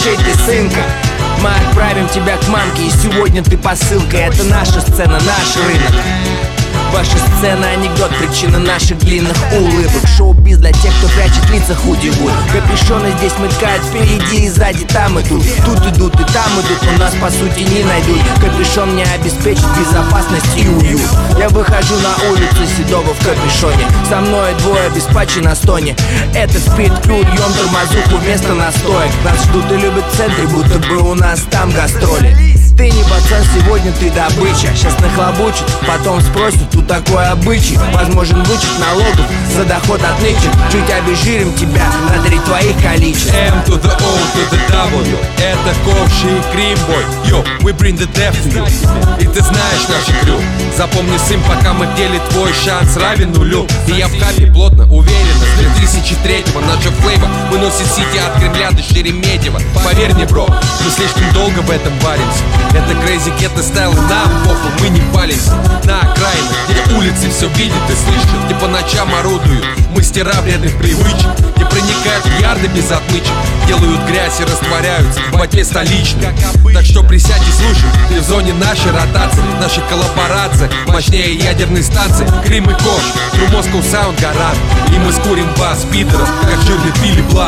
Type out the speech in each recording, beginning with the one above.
чей ты сынка. Мы отправим тебя к мамке, и сегодня ты посылка. Это наша сцена, наш рынок. Ваша сцена анекдот, причина наших длинных улыбок. Шоу-биз для тех, кто прячет лица худи-гуд. Капюшоны здесь мелькают впереди и сзади, там и тут. Тут идут и там идут, но нас по сути не найдут. Капюшон мне обеспечит безопасность и уют. Я выхожу на улицу седого в капюшоне. Со мной двое без патчи на стоне. Это спид-крю, льем тормозуху вместо настоек. Нас ждут и любят в центре, будто бы у нас там гастроли. Ты не пацан, сегодня ты добыча. Сейчас нахлобучат, потом спросят, тут такой обычай. Возможен вычет налогов за доход от нычек. Чуть обезжирим тебя на 3 твоих количеств. M to the O to the W. Это ковши и кримбой. Yo, we bring the death to you. И ты знаешь наши крю. Запомни, сын, пока мы пели, твой шанс равен нулю. И я в капе плотно, уверенно. С 2003-го наша флейва выносит сити от Кремля до Шереметьево. Поверь мне, бро, мы слишком долго в этом варимся. Это crazy get стайл, и нам похуй, мы не палимся. На окраинах, где улицы все видят и слышат, где по ночам орудуют мастера вредных привычек, где проникают в ярды без отмычек, делают грязь и растворяются во тьме столичной. Так что присядь и слушай, ты в зоне нашей ротации, нашей коллаборации, мощнее ядерной станции. Крим и Кош, True Moscow Sound гарант, и мы скурим бас питеров, как жирный Фили Бланк.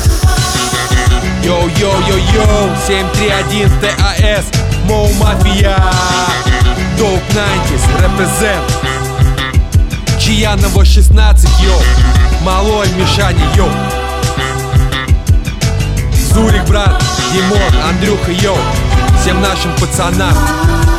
Йоу-йоу-йоу-йоу, 731 ТАС, Моу Мафия, Dope 90s, represent. Чаянова 16, йоу, Малой Мишаня, йоу. Зурик, брат, Димон, Андрюха, йоу, всем нашим пацанам.